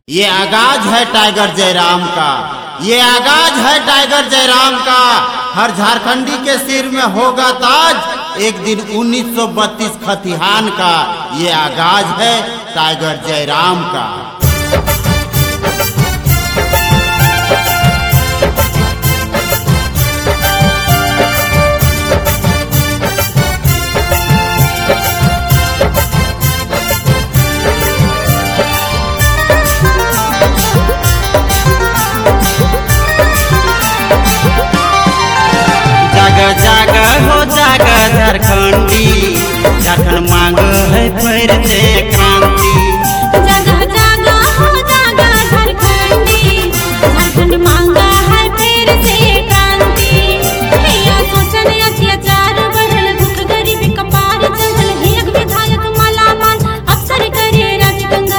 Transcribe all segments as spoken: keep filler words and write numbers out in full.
ये आगाज है टाइगर जयराम का, ये आगाज है टाइगर जयराम का। हर झारखंडी के सिर में होगा ताज एक दिन उन्नीस सौ बत्तीस खतिहान का। ये आगाज है टाइगर जयराम का। जागा हो जागा झारखंडी, झारखंड मांग है फिर से क्रांति। जागा जागा हो जागा झारखंडी, झारखंड मांग है फिर से क्रांति। हैया शोषण अत्याचार बढ़ल, भूख गरीबी कपार चढ़ल, एक विधायक मालामाल अफसर करे राजगंगा।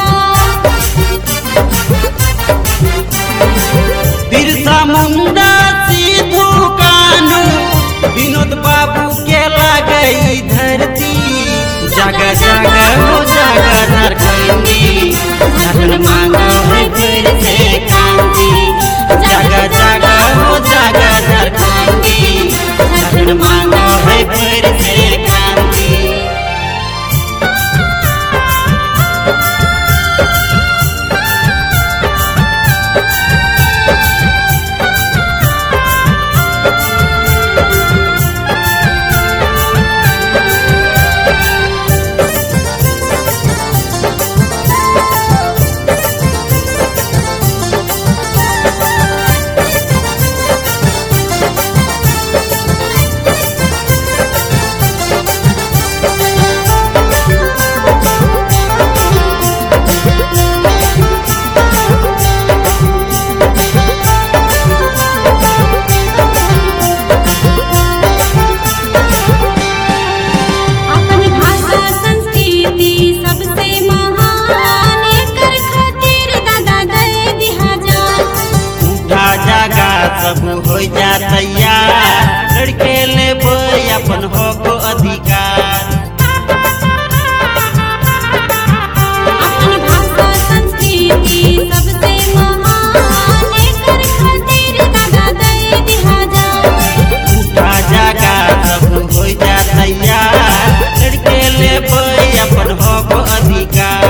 बिरसा मुंडा सिद्धू कानू विनोद बाबू के लागई धरती। जागा जागा हो जागा झारखंडी, झारखंड मांग है फिर से क्रांति। जागा जागा हो जागा झारखंडी, झारखंड मांग है फिर से क्रांति। सब हो जा तैयार, लड़के ले अपन हो को अधिकार। अपन भाषा संस्कृति सबसे महान, एकर खातिर दादा दे दिहा जा। उठा जागा सब हो जा तैयार, लड़के ले अपन हो को अधिकार।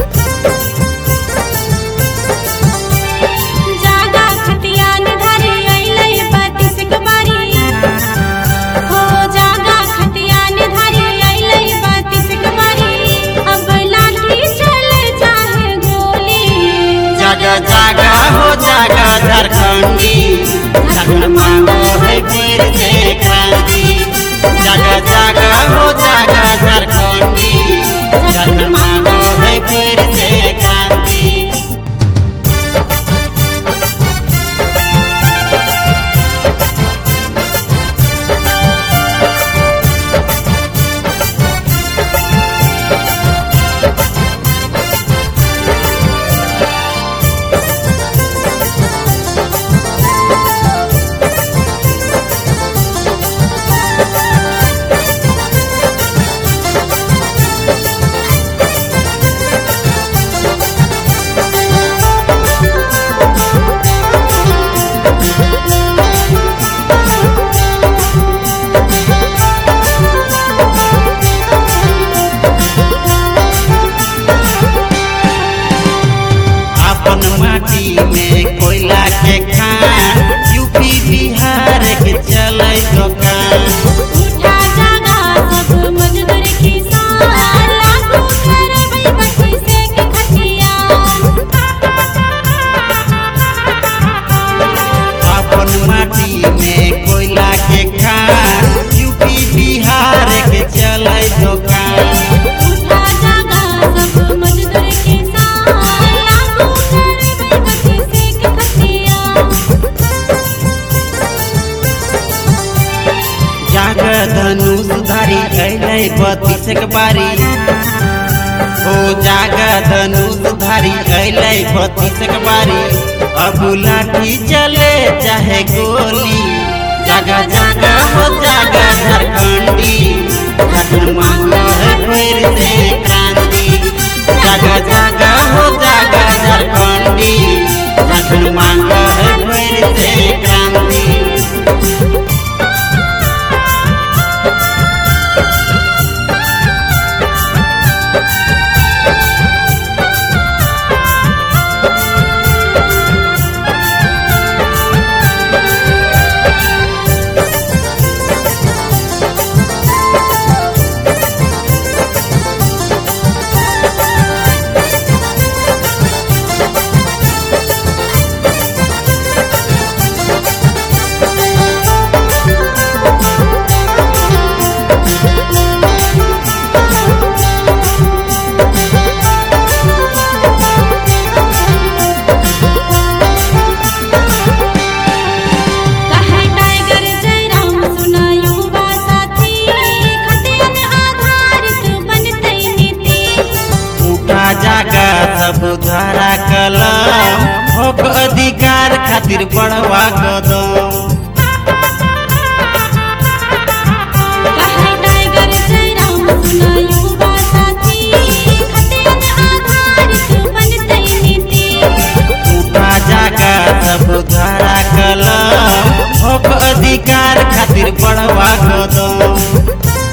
जागा हो जागा झारखंडी, झारखंड मांग है फिर से क्रांति। जागा जागा हो जागा झारखंडी, झारखंड मांग है फिर से क्रांति। माटी में कोयला के खान, यूपी बिहार के चले दुकान। उठा जागा सब मजदूर किसान, लागू करबै बखी से के खटिया। अपन माटी में कोयला के खान, यूपी बिहार के चले दुकान। उठा जागा सब मजदूर किसान, लागू करबै बखी से के खटिया। जागा धनुषधारी अइलै बत्तीस के बारी। ओ जागा धनुषधारी अइलै बत्तीस के बारी। अब लाठी चले चाहे गोली, जागा जागा हो जागा झारखंडी, झारखंड मांग है फिर से क्रांति। जागा जागा हो जागा झारखंड। झारखंड मांग है फिर से क्रांति। जागा सब धारा कलम हक अधिकार खातिर बढ़वा कदम। उठा जागा सब धारा कलम हक अधिकार खातिर बढ़वा कदम।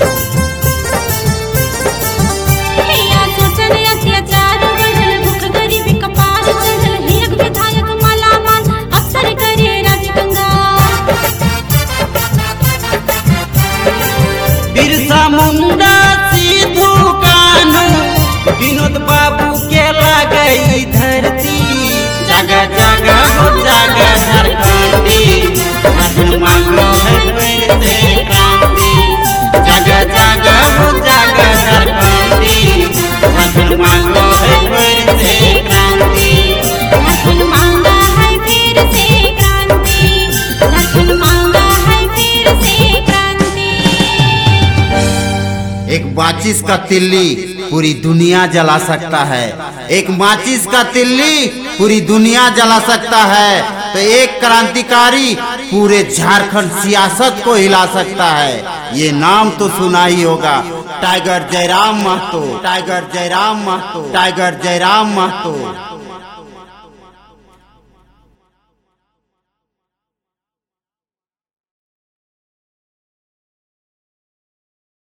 बिरसा मुंडा सिद्धू कान्हू विनोद बाबू के लागई धरती। जागा जागा हो जागा झारखंडी झारखंड मांगो है फिर से क्रांति। जागा जागा हो जागा झारखंडी झारखंड मांगो है फिर से क्रांति। झारखंड मांगा है फिर से क्रांति। झारखंड मांगा है फिर से क्रांति। एक माचिस का तिल्ली पूरी दुनिया जला सकता है। एक माचिस का तिल्ली पूरी दुनिया जला सकता है तो एक क्रांतिकारी पूरे झारखंड सियासत को हिला सकता है। ये नाम तो सुना ही होगा, Tiger Jairam Mahato, Tiger Jairam Mahato, Tiger Jairam Mahato.